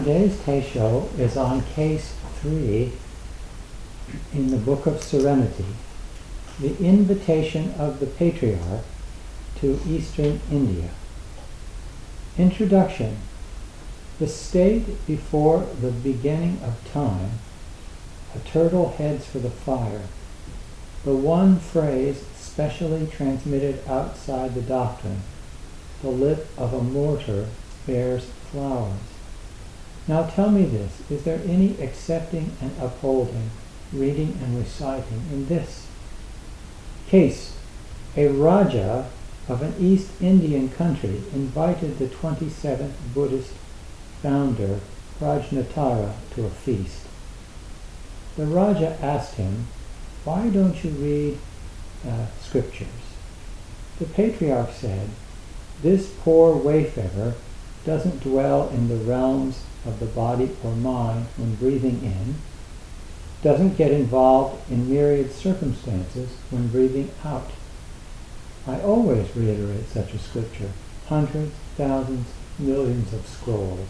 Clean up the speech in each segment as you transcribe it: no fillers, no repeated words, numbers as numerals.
Today's Teisho is on case 3 in the Book of Serenity, the invitation of the Patriarch to Eastern India. Introduction. The state before the beginning of time, a turtle heads for the fire, the one phrase specially transmitted outside the doctrine, the lip of a mortar bears flowers. Now tell me this, is there any accepting and upholding, reading and reciting in this case? A Raja of an East Indian country invited the 27th Buddhist founder, Rajnatara, to a feast. The Raja asked him, "Why don't you read scriptures?" The Patriarch said, "This poor wayfarer doesn't dwell in the realms of the body or mind when breathing in, doesn't get involved in myriad circumstances when breathing out. I always reiterate such a scripture, hundreds, thousands, millions of scrolls."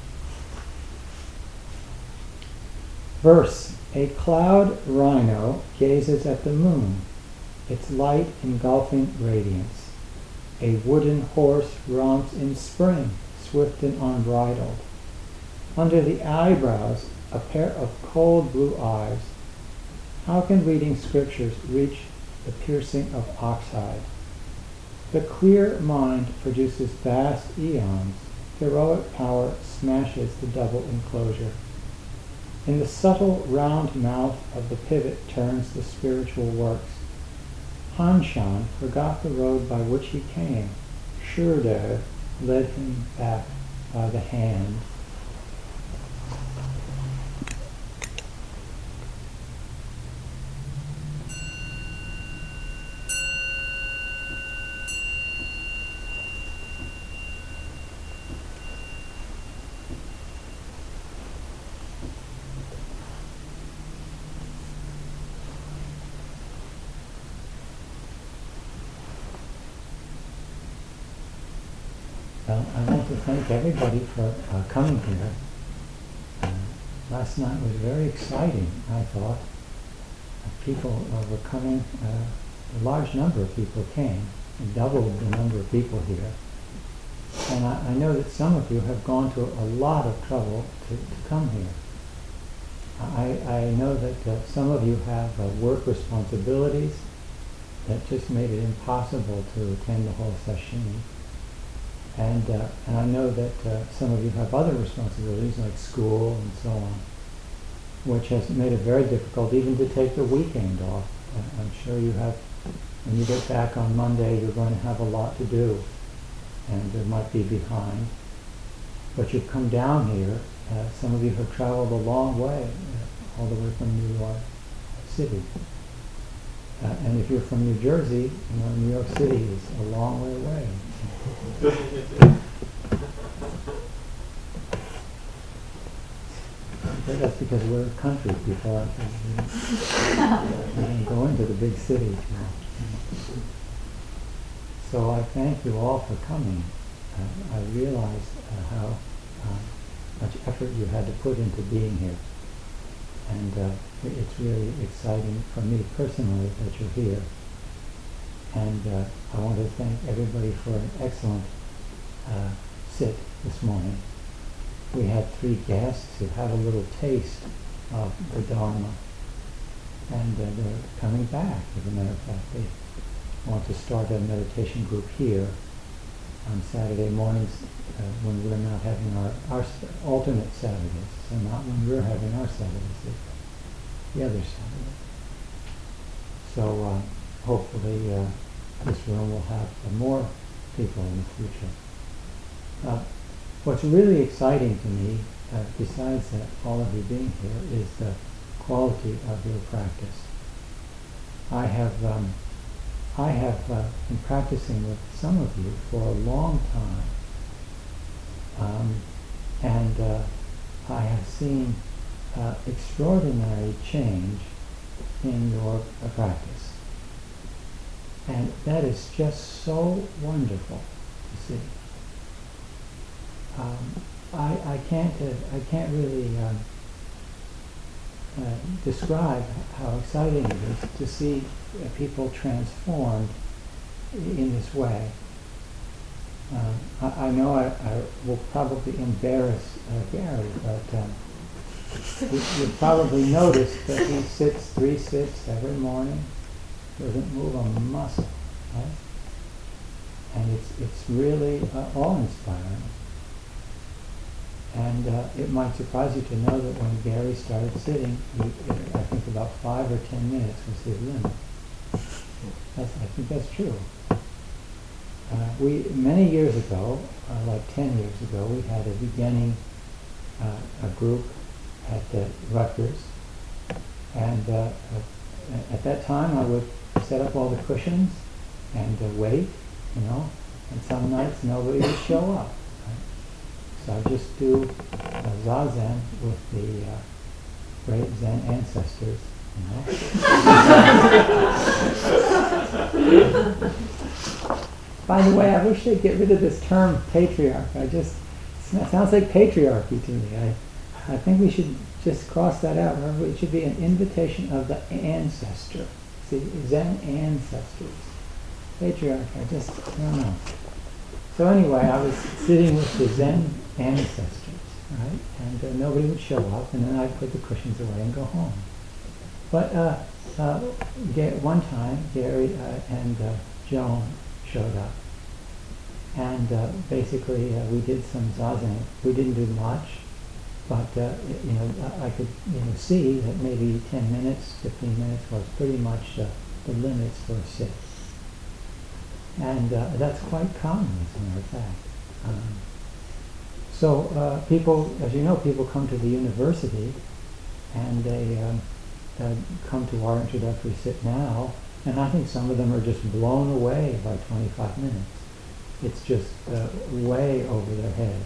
Verse. A cloud rhino gazes at the moon, its light engulfing radiance. A wooden horse romps in spring, swift and unbridled. Under the eyebrows, a pair of cold blue eyes. How can reading scriptures reach the piercing of oxhide? The clear mind produces vast eons. Heroic power smashes the double enclosure. In the subtle round mouth of the pivot turns the spiritual works. Hanshan forgot the road by which he came. Shurda led him back by the hand. Well, I want to thank everybody for coming here. Last night was very exciting, I thought. People were coming, a large number of people came, and doubled the number of people here. And I know that some of you have gone to a lot of trouble to come here. I know that some of you have work responsibilities that just made it impossible to attend the whole session. And I know that some of you have other responsibilities like school and so on, which has made it very difficult even to take the weekend off. I'm sure you have, when you get back on Monday, you're going to have a lot to do, and you might be behind. But you've come down here. Some of you have traveled a long way, all the way from New York City. And if you're from New Jersey, New York City is a long way away. That's because we're country people. We don't go into the big cities. So I thank you all for coming. I realize how much effort you had to put into being here. And it's really exciting for me personally that you're here. And I want to thank everybody for an excellent sit this morning. We had 3 guests who had a little taste of the Dharma. And they're coming back, as a matter of fact. They want to start a meditation group here on Saturday mornings when we're not having our alternate Saturdays. So not when we're having our Saturdays, the other Saturday. So hopefully this room will have more people in the future. What's really exciting to me, besides all of you being here, is the quality of your practice. I have been practicing with some of you for a long time, and I have seen extraordinary change in your practice. And that is just so wonderful to see. I can't really describe how exciting it is to see people transformed in this way. I know I will probably embarrass Gary, but you've probably noticed that he sits 3 sits every morning, doesn't move a muscle, right? And it's really awe-inspiring. And it might surprise you to know that when Gary started sitting, I think about 5 or 10 minutes was his limit. I think that's true. Many years ago, like 10 years ago, we had a beginning a group at Rutgers, and at that time I would set up all the cushions and wait, and some nights nobody would show up. So I just do Zazen with the great Zen ancestors, By the way, I wish they'd get rid of this term patriarch. It sounds like patriarchy to me. I think we should just cross that out. Remember, it should be an invitation of the ancestor. See, Zen ancestors. Patriarch, I don't know. So anyway, I was sitting with the Zen ancestors, right? And nobody would show up, and then I'd put the cushions away and go home. But one time, Gary and Joan showed up. And basically, we did some Zazen. We didn't do much, but I could see that maybe 10 minutes, 15 minutes was pretty much the limits for a sit. And that's quite common, as a matter of fact. So people, as you know, people come to the university, and they come to our introductory sit now, and I think some of them are just blown away by 25 minutes. It's just way over their heads.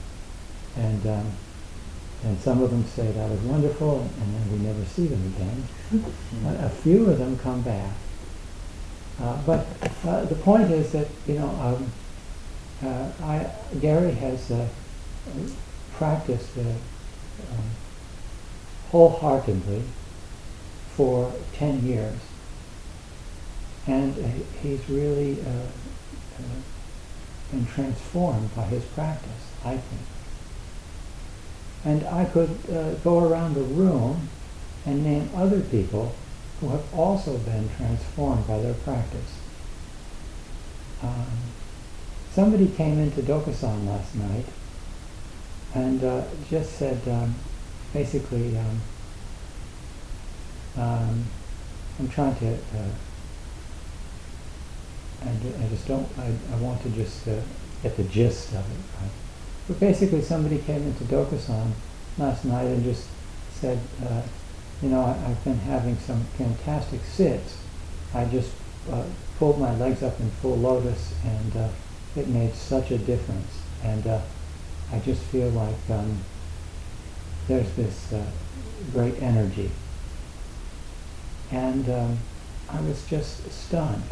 And some of them say that was wonderful, and then we never see them again. A few of them come back. But the point is that, Gary has practiced wholeheartedly for 10 years. And he's really been transformed by his practice, I think. And I could go around the room and name other people who have also been transformed by their practice. Somebody came into Dokusan last night and just said, basically, I'm trying to, I want to just get the gist of it, right? But basically somebody came into Dokusan last night and just said, I've been having some fantastic sits. I just pulled my legs up in full lotus, and it made such a difference. And I just feel like there's this great energy. And I was just stunned,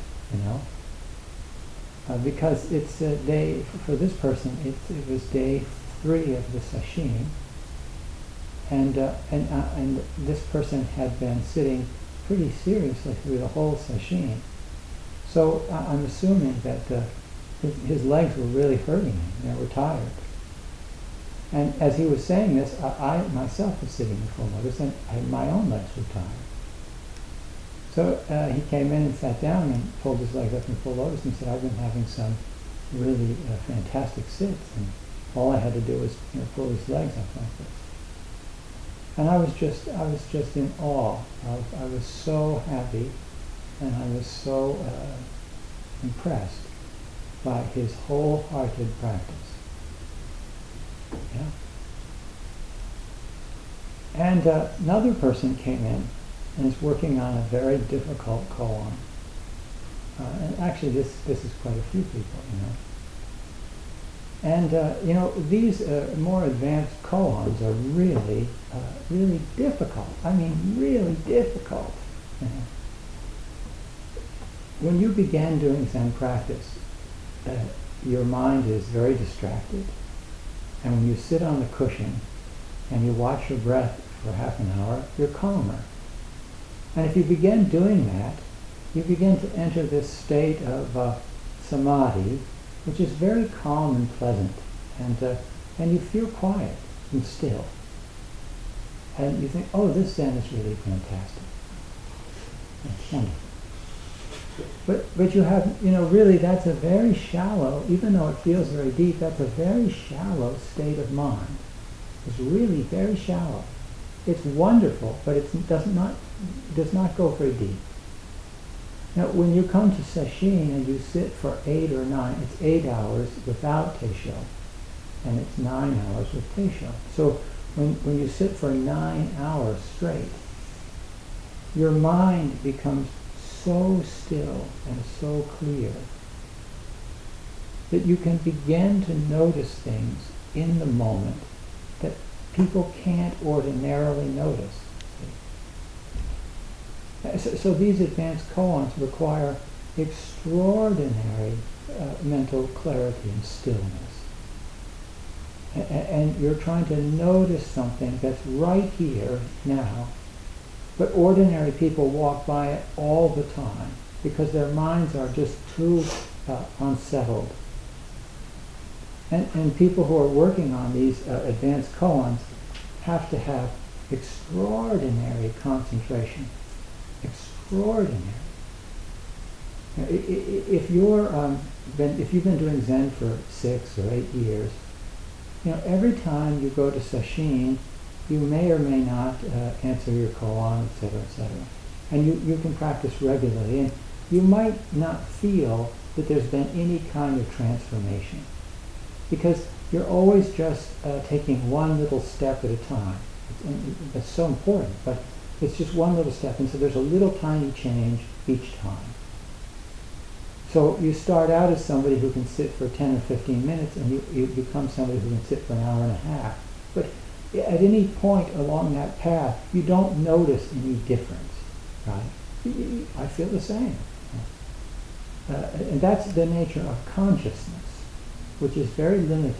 because it's a day, for this person, it was day 3 of the sesshin. And this person had been sitting pretty seriously through the whole sesshin. So I'm assuming that his legs were really hurting him. They were tired. And as he was saying this, I myself was sitting in full lotus, and my own legs were tired. So he came in and sat down and pulled his legs up in full lotus and said, I've been having some really fantastic sits, and all I had to do was pull his legs up like this. And I was just in awe. I was so happy, and I was so impressed by his wholehearted practice. Yeah. And another person came in and is working on a very difficult koan. And actually, this is quite a few people, And these more advanced koans are really, really difficult. I mean, really difficult. When you began doing Zen practice, your mind is very distracted, And when you sit on the cushion and you watch your breath for half an hour, you're calmer. And if you begin doing that, you begin to enter this state of samadhi, which is very calm and pleasant, and you feel quiet and still. And you think, oh, this Zen is really fantastic. It's wonderful. But you have, really that's a very shallow, even though it feels very deep, that's a very shallow state of mind. It's really very shallow. It's wonderful, but it does not go very deep. Now, when you come to sesshin and you sit for 8 or 9, it's 8 hours without teisho, and it's 9 hours with teisho. So when you sit for 9 hours straight, your mind becomes so still and so clear that you can begin to notice things in the moment that people can't ordinarily notice. So these advanced koans require extraordinary mental clarity and stillness. And you're trying to notice something that's right here now, but ordinary people walk by it all the time because their minds are just too unsettled. And people who are working on these advanced koans have to have extraordinary concentration. Extraordinary. If you've been doing Zen for 6 or 8 years, every time you go to sesshin, you may or may not answer your koan, etc., etc. And you can practice regularly, and you might not feel that there's been any kind of transformation, because you're always just taking one little step at a time. That's so important, but it's just one little step, and so there's a little tiny change each time. So you start out as somebody who can sit for 10 or 15 minutes, and you become somebody who can sit for an hour and a half. But at any point along that path, you don't notice any difference, right? I feel the same. And that's the nature of consciousness, which is very limited,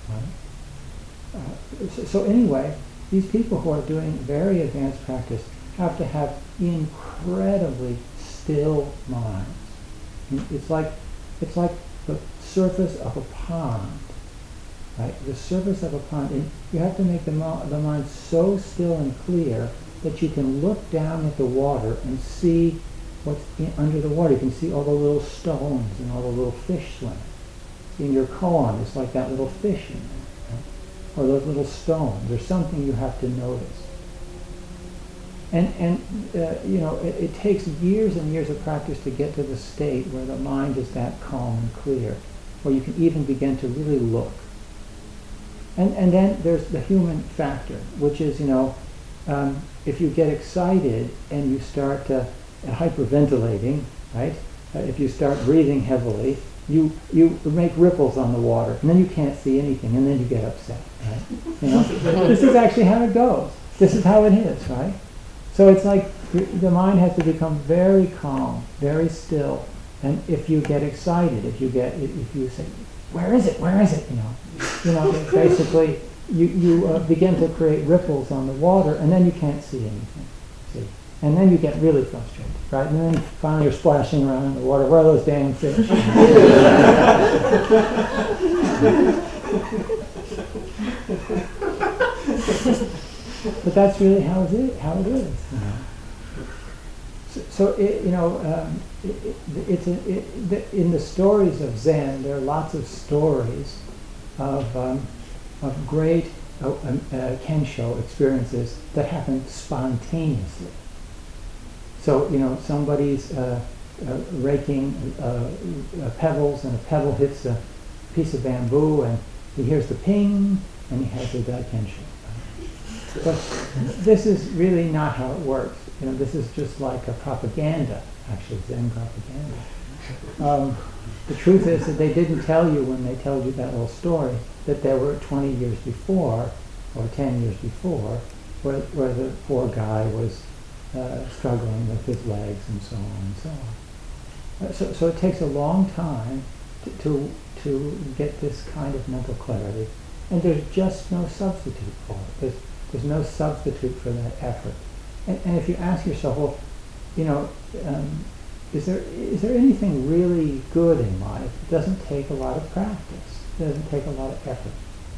right? So anyway, these people who are doing very advanced practice have to have incredibly still minds. It's like the surface of a pond, right? The surface of a pond, and you have to make the mind so still and clear that you can look down at the water and see what's under the water. You can see all the little stones and all the little fish swimming. In your koan, it's like that little fish in there, right? Or those little stones. There's something you have to notice. And it takes years and years of practice to get to the state where the mind is that calm and clear, where you can even begin to really look. And then there's the human factor, which is, if you get excited and you start hyperventilating, right? If you start breathing heavily, you make ripples on the water, and then you can't see anything, and then you get upset, right? This is actually how it goes. This is how it is, right? So it's like the mind has to become very calm, very still, and if you get excited, if you say, where is it? Basically you begin to create ripples on the water, and then you can't see anything. See, and then you get really frustrated, right? And then finally you're splashing around in the water. Where are those damn fish? But that's really how it is. So in the stories of Zen, there are lots of stories of great kensho experiences that happen spontaneously. So somebody's raking pebbles, and a pebble hits a piece of bamboo, and he hears the ping, and he has a daikensho. But this is really not how it works. This is just like a propaganda, actually, Zen propaganda. The truth is that they didn't tell you when they told you that little story that there were 20 years before, or 10 years before, where the poor guy was struggling with his legs and so on and so on. So it takes a long time to get this kind of mental clarity. And there's just no substitute for it. There's no substitute for that effort. And if you ask yourself, well, you know, is there anything really good in life? It doesn't take a lot of practice. It doesn't take a lot of effort.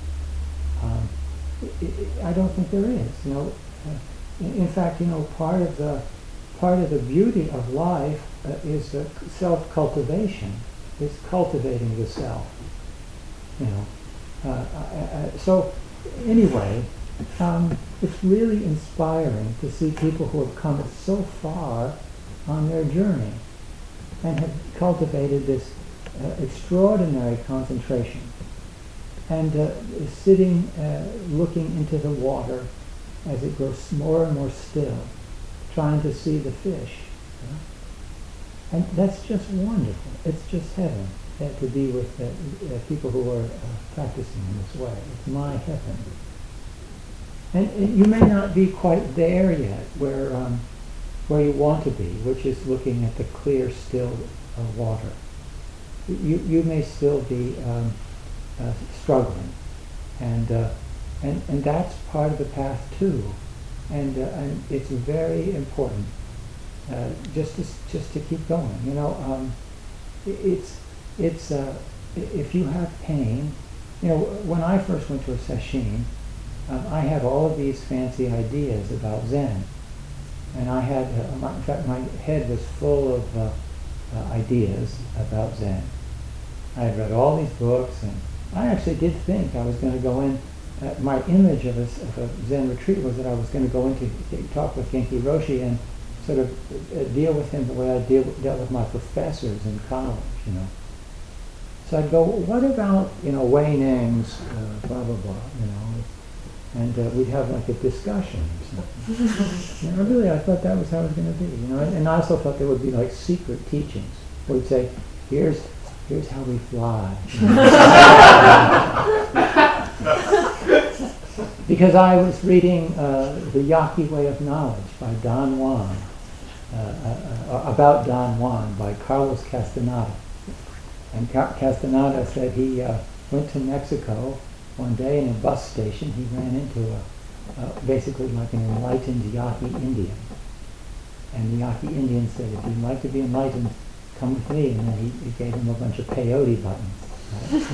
I don't think there is. You know, in fact, you know, part of the beauty of life is self-cultivation. Is cultivating the self. You know. So anyway, it's really inspiring to see people who have come so far on their journey and have cultivated this extraordinary concentration and sitting, looking into the water as it grows more and more still, trying to see the fish. You know? And that's just wonderful. It's just heaven to be with people who are practicing in this way. It's my heaven. And you may not be quite there yet where you want to be, which is looking at the clear, still water. You may still be struggling, and that's part of the path too. And it's very important just to keep going. You know, it's if you have pain. You know, when I first went to a sesshin, I had all of these fancy ideas about Zen, and I had, in fact, my head was full of ideas about Zen. I had read all these books, and I actually did think I was going to go in. My image of a Zen retreat was that I was going to go in to talk with Genki Roshi and sort of deal with him the way I dealt with my professors in college, you know. So I'd go, what about, you know, Wei Ning's blah, blah, blah, you know, and we'd have like a discussion or something. You know, really, I thought that was how it was going to be, you know, and I also thought there would be like secret teachings where we'd say, here's how we fly. You know? Because I was reading The Yaqui Way of Knowledge by Don Juan, about Don Juan by Carlos Castaneda. And Castaneda said he went to Mexico one day in a bus station. He ran into basically like an enlightened Yaqui Indian. And the Yaqui Indian said, if you'd like to be enlightened, come with me. And then he gave him a bunch of peyote buttons.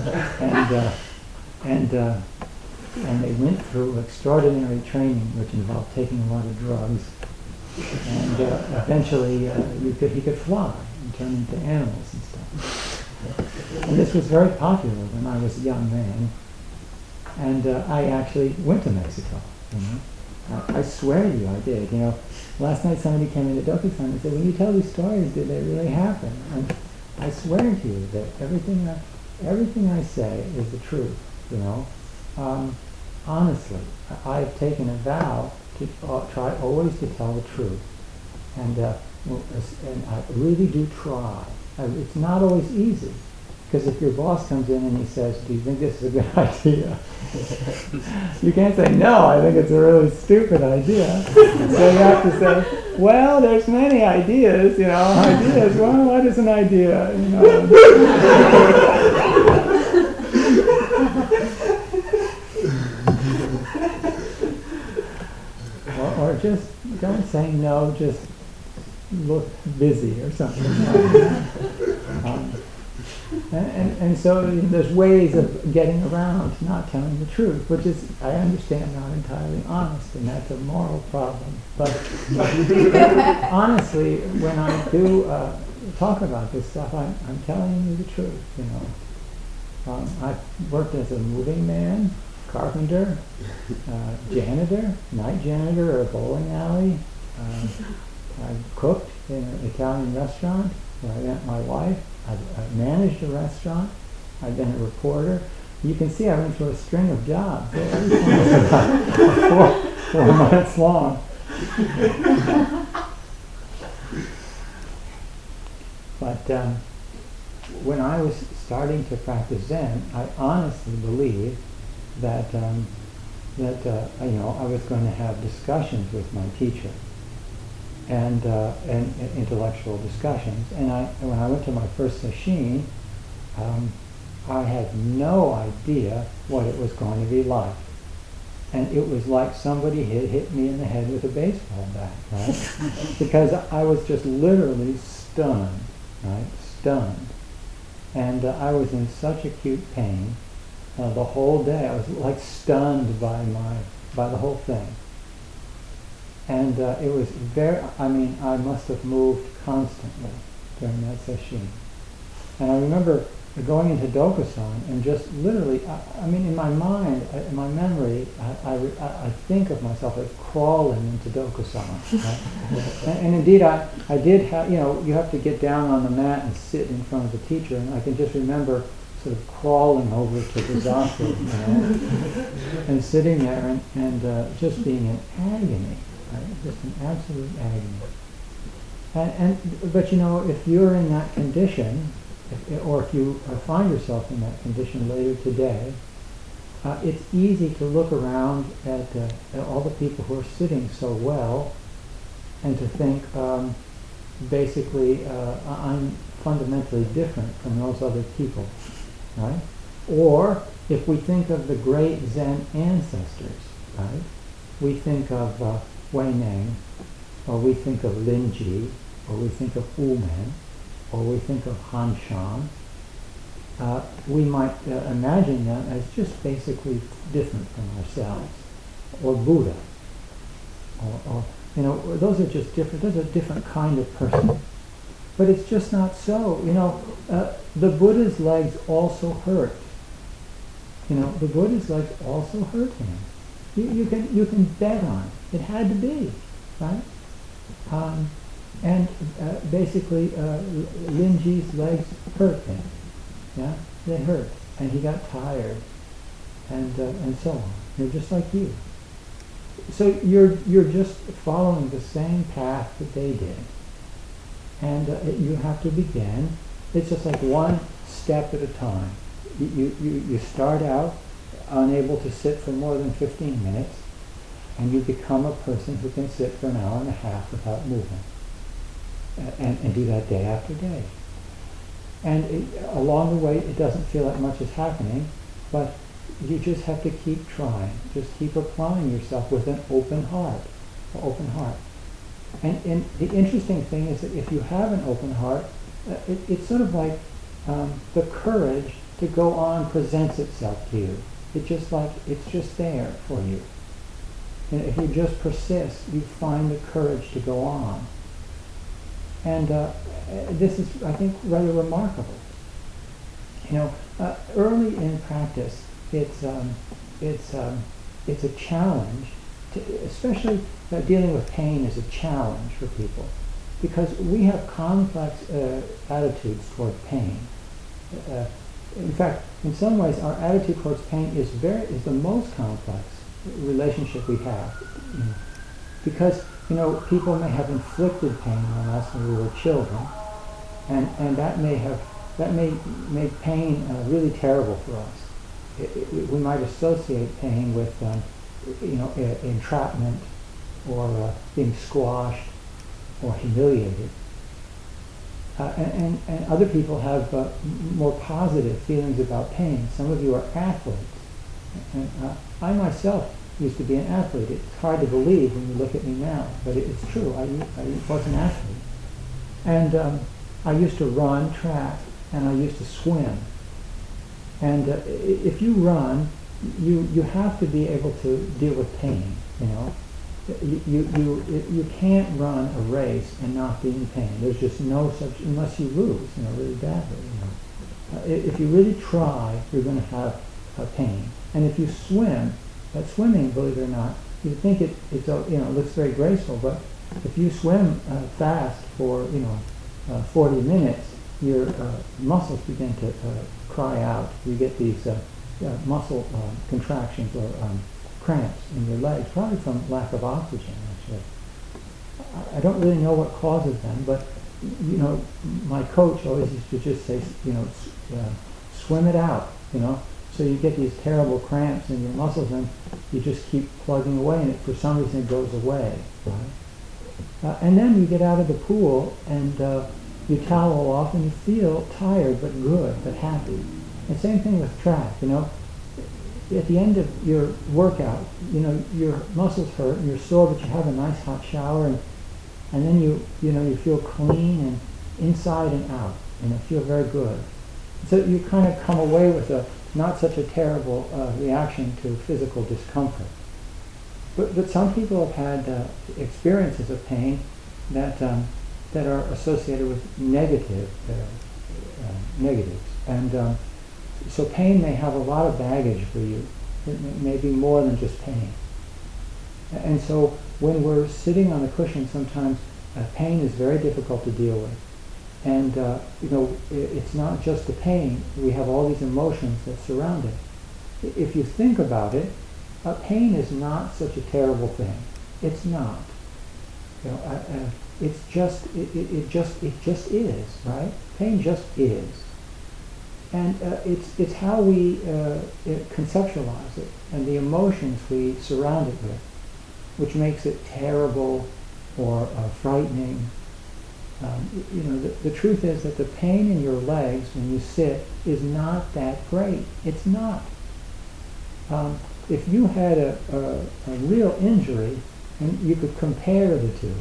Right? And they went through extraordinary training, which involved taking a lot of drugs. And eventually he could fly and turn into animals and stuff. And this was very popular when I was a young man. And I actually went to Mexico, you know. I swear to you I did. You know, last night somebody came into Dokusan and said, when you tell these stories, did they really happen? And I swear to you that everything I say is the truth, you know. Honestly, I've taken a vow to try always to tell the truth. And I really do try. It's not always easy. Because if your boss comes in and he says, do you think this is a good idea? You can't say, no, I think it's a really stupid idea. So you have to say, well, there's many ideas, you know, ideas, well, what is an idea, you know? or just don't say no, just look busy or something like that. And so there's ways of getting around not telling the truth, which is, I understand, not entirely honest, and that's a moral problem. But honestly, when I do talk about this stuff, I'm telling you the truth, you know. I've worked as a moving man, carpenter, janitor, night janitor at a bowling alley. I've cooked in an Italian restaurant where I met my wife. I've managed a restaurant. I've been a reporter. You can see I went through a string of jobs. Every one was about 4 months long. But when I was starting to practice Zen, I honestly believed that you know, I was going to have discussions with my teacher. And intellectual discussions. And when I went to my first sesshin, I had no idea what it was going to be like. And it was like somebody had hit me in the head with a baseball bat, right? Because I was just literally stunned, right? Stunned. And I was in such acute pain the whole day. I was like stunned by the whole thing. And it was I must have moved constantly during that session. And I remember going into Dokusan and just literally, in my mind, in my memory, I think of myself as crawling into Dokusan. Right? and indeed, I did have, you have to get down on the mat and sit in front of the teacher, and I can just remember sort of crawling over to the zafu, and sitting there and just being in agony, right? Just an absolute agony. But if you're in that condition, or if you find yourself in that condition later today, it's easy to look around at all the people who are sitting so well and to think, basically, I'm fundamentally different from those other people, right? Or if we think of the great Zen ancestors, right? We think of Wei Neng, or we think of Linji, or we think of Wu Men, or we think of Han Shan, we might imagine them as just basically different from ourselves, or Buddha, or those are just different. Those are a different kind of person. But it's just not so. The Buddha's legs also hurt. The Buddha's legs also hurt him. You can bet on it. It had to be, right? And basically, Linji's legs hurt him. Yeah, they hurt, and he got tired, and so on. They're just like you. So you're just following the same path that they did, and you have to begin. It's just like one step at a time. You start out unable to sit for more than 15 minutes, and you become a person who can sit for an hour and a half without moving. And do that day after day. And along the way, it doesn't feel like much is happening, but you just have to keep trying. Just keep applying yourself with an open heart. And the interesting thing is that if you have an open heart, it's sort of like the courage to go on presents itself to you. It's just there for you. And if you just persist, you find the courage to go on. And this is, I think, rather remarkable. Early in practice, it's a challenge, especially dealing with pain is a challenge for people, because we have complex attitudes toward pain. In fact, in some ways, our attitude towards pain is the most complex relationship we have, because people may have inflicted pain on us when we were children, and that may make pain really terrible for us. We might associate pain with entrapment, or being squashed, or humiliated. And other people have more positive feelings about pain. Some of you are athletes. And I myself used to be an athlete. It's hard to believe when you look at me now, but it's true. I was an athlete. And I used to run track, and I used to swim. And if you run, you have to be able to deal with pain, You can't run a race and not be in pain. There's just no such, unless you lose, really badly. If you really try, you're going to have pain. And if you swim, that swimming, believe it or not, you think it looks very graceful, but if you swim fast for 40 minutes, your muscles begin to cry out. You get these muscle contractions or cramps in your legs, probably from lack of oxygen, actually. I don't really know what causes them, but my coach always used to just say, swim it out, So you get these terrible cramps in your muscles, and you just keep plugging away, and for some reason it goes away, right? And then you get out of the pool, and you towel off, and you feel tired, but good, but happy. And same thing with track, at the end of your workout, your muscles hurt and you're sore, but you have a nice hot shower, and then you feel clean and inside and out, feel very good. So you kind of come away with not such a terrible reaction to physical discomfort. But some people have had experiences of pain that are associated with negatives, and so pain may have a lot of baggage for you. It may be more than just pain. And so when we're sitting on a cushion, sometimes pain is very difficult to deal with. And it's not just the pain. We have all these emotions that surround it. If you think about it, pain is not such a terrible thing. It's not. It's just it just is, right? Pain just is. And it's how we conceptualize it and the emotions we surround it with, which makes it terrible or frightening. The truth is that the pain in your legs when you sit is not that great. It's not. If you had a real injury and you could compare the two,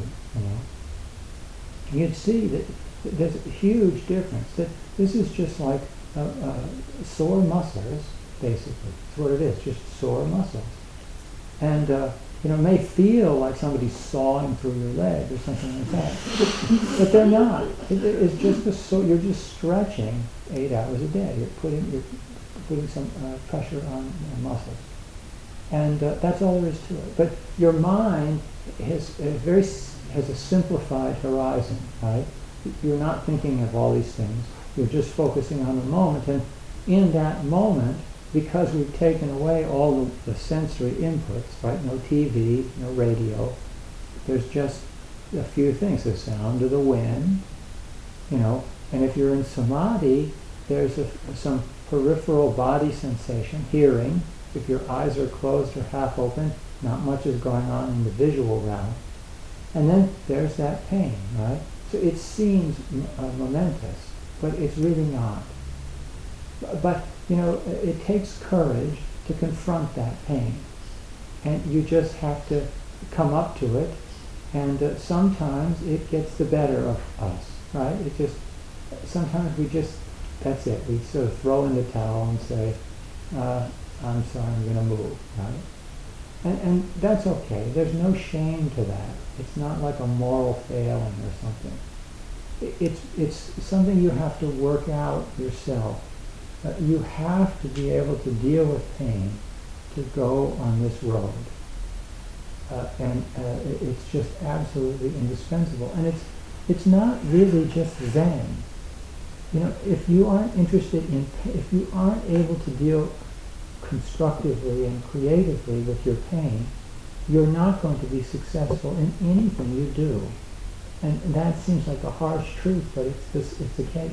you'd see that there's a huge difference. That this is just like sore muscles, basically. That's what it is, just sore muscles. And it may feel like somebody's sawing through your leg or something like that, but they're not. It's just you're just stretching 8 hours a day. You're putting some pressure on muscles, and that's all there is to it. But your mind has a simplified horizon, right? You're not thinking of all these things. You're just focusing on the moment, and in that moment, because we've taken away all the sensory inputs, right? No TV, no radio. There's just a few things. The sound of the wind, and if you're in samadhi, there's some peripheral body sensation, hearing. If your eyes are closed or half open, not much is going on in the visual realm. And then there's that pain, right? So it seems momentous, but it's really not. But it takes courage to confront that pain, and you just have to come up to it. And sometimes it gets the better of us, right? Sometimes that's it. We sort of throw in the towel and say, "I'm sorry, I'm going to move," right? And that's okay. There's no shame to that. It's not like a moral failing or something. It's something you have to work out yourself. You have to be able to deal with pain to go on this road. And it's just absolutely indispensable. And it's not really just Zen. If you aren't if you aren't able to deal constructively and creatively with your pain, you're not going to be successful in anything you do. And that seems like a harsh truth, but it's the case.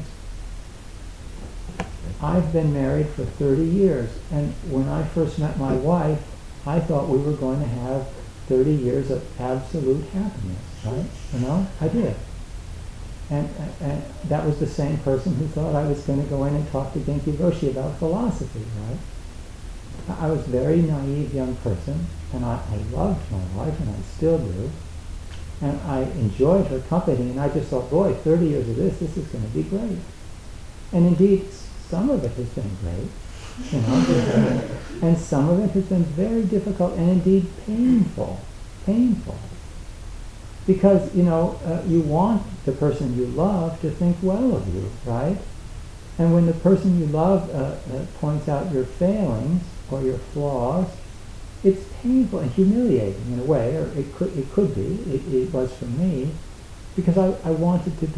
I've been married for 30 years, and when I first met my wife, I thought we were going to have 30 years of absolute happiness, right? I did. And that was the same person who thought I was going to go in and talk to Genki Roshi about philosophy, right? I was a very naive young person, and I loved my wife, and I still do. And I enjoyed her company, and I just thought, boy, 30 years of this is going to be great. And indeed, some of it has been great, and some of it has been very difficult and indeed painful. Because, you want the person you love to think well of you, right? And when the person you love points out your failings or your flaws, it's painful and humiliating in a way, or it could be. It was for me, because I wanted to be